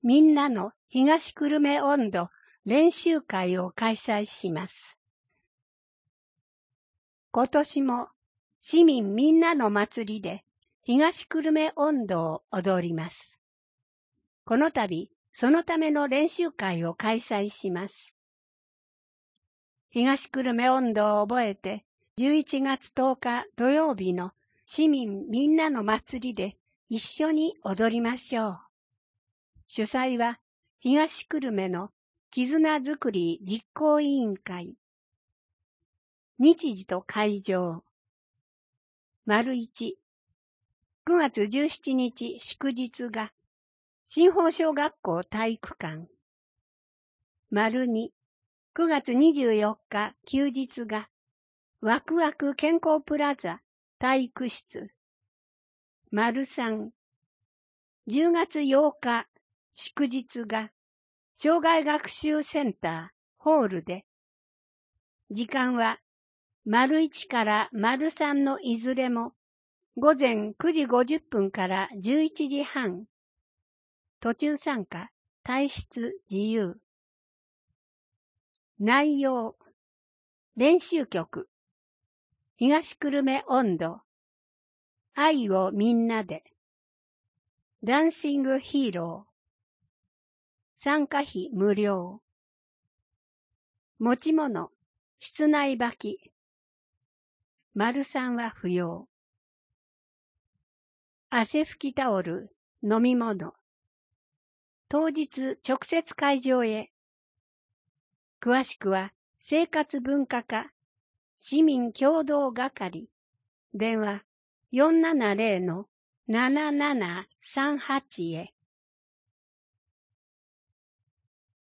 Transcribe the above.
みんなの東久留米音頭練習会を開催します。今年も市民みんなの祭りで東久留米音頭を踊ります。この度、そのための練習会を開催します。東久留米音頭を覚えて、11月10日土曜日の市民みんなの祭りで一緒に踊りましょう。主催は東久留米の絆づくり実行委員会。日時と会場。丸1、9月17日祝日が新宝小学校体育館。丸2、9月24日休日がワクワク健康プラザ体育室。丸3、10月8日祝日が障害学習センターホールで、時間は丸1から丸3のいずれも午前9時50分から11時半。途中参加、退出自由。内容、練習曲、東久留米音頭、愛をみんなで、ダンシングヒーロー、参加費無料。持ち物、室内履き。丸3は不要。汗拭きタオル、飲み物。当日直接会場へ。詳しくは生活文化課市民協同係電話 470-7738 へ。